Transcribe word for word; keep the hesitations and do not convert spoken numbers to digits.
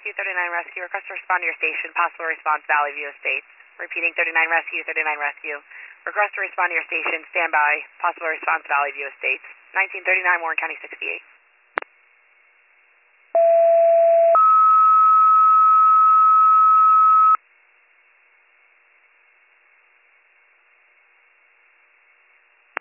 Rescue, thirty-nine Rescue. Request to respond to your station. Possible response, Valley View Estates. Repeating, thirty-nine Rescue, thirty-nine Rescue. Request to respond to your station. Stand by. Possible response, Valley View Estates. nineteen thirty-nine Warren County sixty-eight.